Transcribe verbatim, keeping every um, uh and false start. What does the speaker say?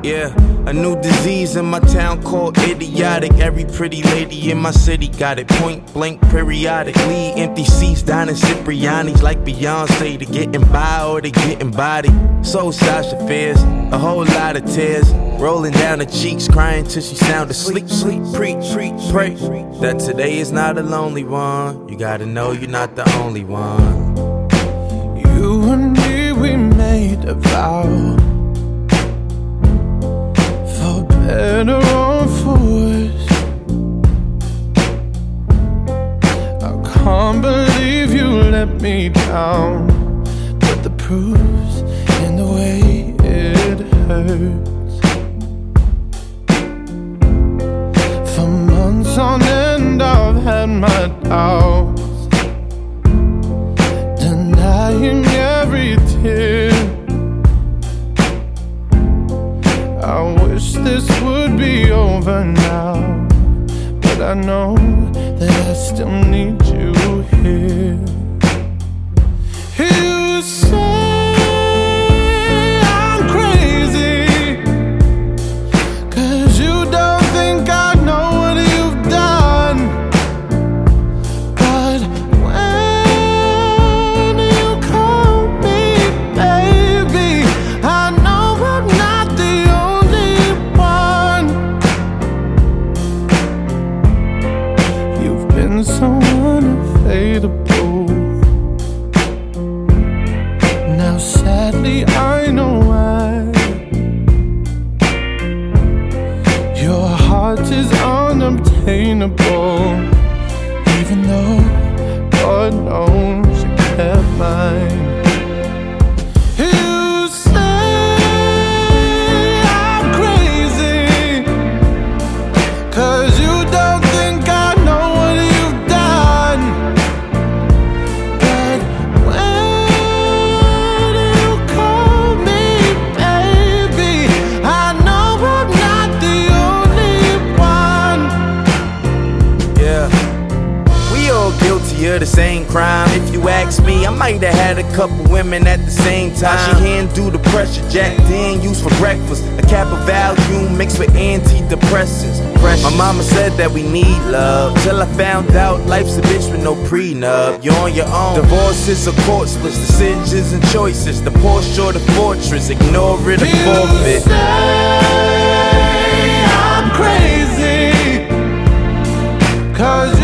Yeah, a new disease in my town called idiotic. Every pretty lady in my city got it. Point blank, periodically. Empty seats down in Cipriani's like Beyonce. They getting by or they getting body. So Sasha Fierce, a whole lot of tears rolling down her cheeks, crying till she sound asleep. Sleep, preach, preach, pray that today is not a lonely one. You gotta know you're not the only one. You and me, we made a vow, for better or for worse. I can't believe you let me down, but the proof's in the way it hurts. For months on end I've had my doubts, denying every tear. I wish this would be over now, but I know that I still need you here. You say I'm crazy, 'cause you don't think I know what you've done. But when you call me baby, I know I'm not the only one. You've been so unavailable. Now sadly I know why. Your heart is unobtainable, even though God knows you kept mine. You say I'm crazy, 'cause you don't think I know what you've done. But when you call me baby, I know I'm not the only one. Yeah, we all guilty of the same crime. If you ask me, I might have had a couple women at the same time. She handle the pressure, Jack Dan used for breakfast. A cap of Valium mixed with antidepressants. My mama said that we need love, till I found out life's a bitch with no prenup. You're on your own. Divorces or court splits, decisions and choices. The Porsche or the fortress, ignore it or forfeit. You say I'm crazy, 'cause